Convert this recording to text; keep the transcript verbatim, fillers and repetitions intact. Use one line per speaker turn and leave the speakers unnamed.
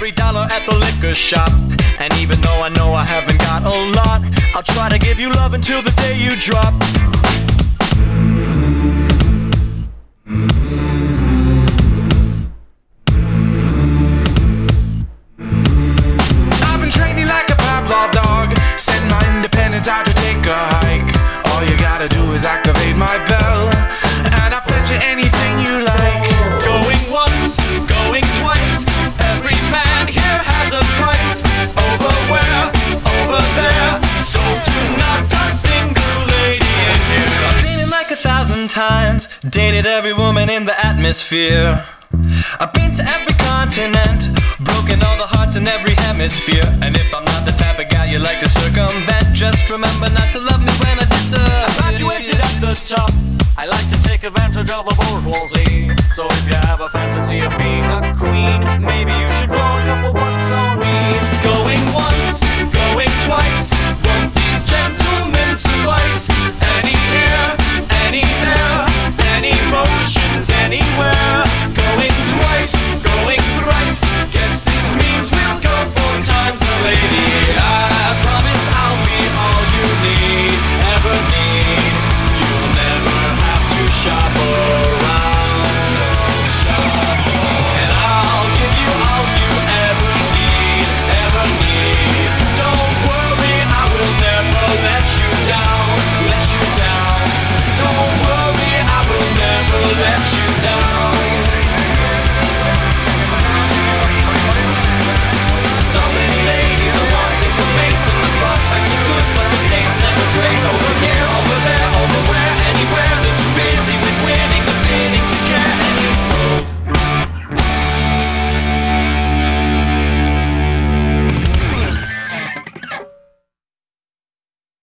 every dollar at the liquor shop. And even though I know I haven't got a lot, I'll try to give you love until the day you drop. I've been training like a Pavlov dog, send my independence out to take a hike. All you gotta do is activate my bell, and I'll fetch you anything you like. Going once, going twice, every man here has a price. Over where? Over there. So do not a single lady in here. I've been in like a thousand times, dated every woman in the atmosphere. I've been to every continent, broken all the hearts in every hemisphere. And if I'm not the type of guy you like to circumvent, just remember not to love me when I disappear.
I graduated at the top, I like to take advantage of the bourgeoisie. So if you have a fantasy of being a queen, maybe you should blow a couple bucks on me. Going once, going twice,